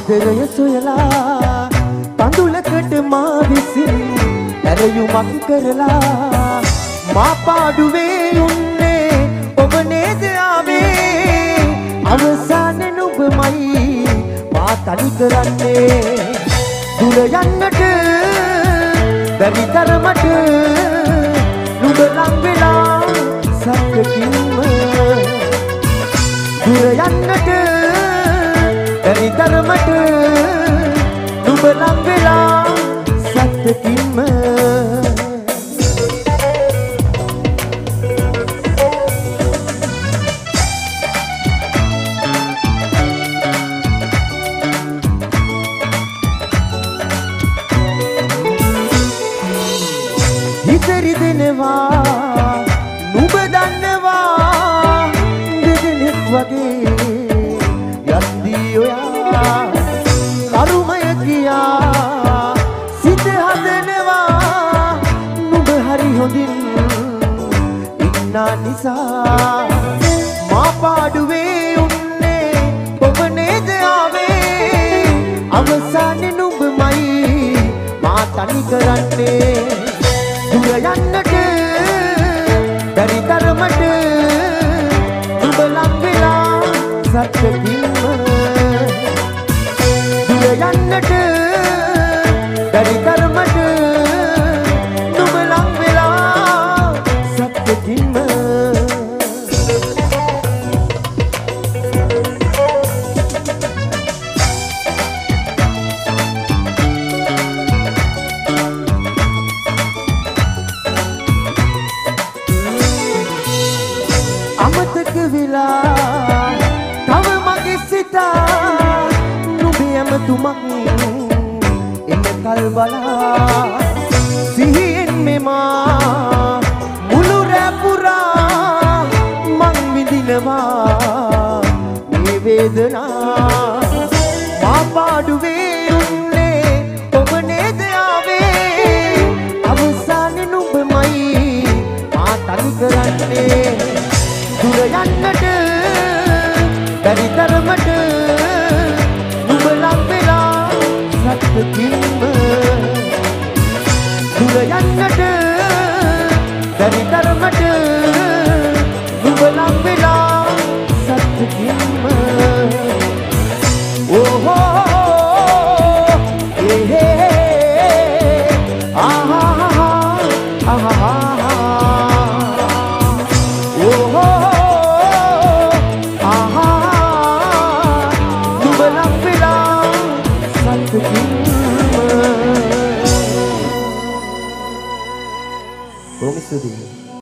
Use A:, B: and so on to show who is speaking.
A: ආදරය සොයලා කඳුලකට මා විසින් ඇරයුමක් කරලා මා පාඩුවේ උන්නේ ඔබ නේද ආවේ අවසානයේ නුඹමයි මා තනි කරන්නේ දුර යන්නට බැරි තරමට නුඹ ලං වෙලා සත්‍යකින්ම දුර යන්නට බැරි තරමට නුඹ ලං වෙලා සත්‍යකින්ම හිතරි දෙනවා නුඹ දන්නවා දෙදෙනෙක් වගේ යන්දී ඔයා කරුමය කියා සිත හදනවා නුඹ හරි හොඳින් ඉන්නා නිසා මා පාඩුවේ උන්නේ ඔබ නේද ආවේ අවසානයේ නුඹමයි මා තනි කරන්නේ දුර යන්නට බැරි තරමට නුඹ ලං වෙලා සත්‍යකින්ම දුර යන්නට බැරි තරමට නුඹ ලං වෙලා සත්‍යකින්ම අමතක වෙලා තව මගේ සිතා නුඹේ ඇමතුමක් එන්න කල් බලා සිහියෙන් මෙමා මුළු රැ පුරා මං විඳිනවා මේ වේදනා මා පාඩුවේ උන්නේ ඔබ නේද ආවේ අවසානයේ නුඹමයි මා තනි කරන්නේ දුර යන්නට බැරි තරමට නුඹ ලං වෙලා සත්‍යකින්ම දුර යන්නට බැරි තරමට නුඹ ලං වෙලා සත්‍යකින්ම ඕහෝ Promise to you.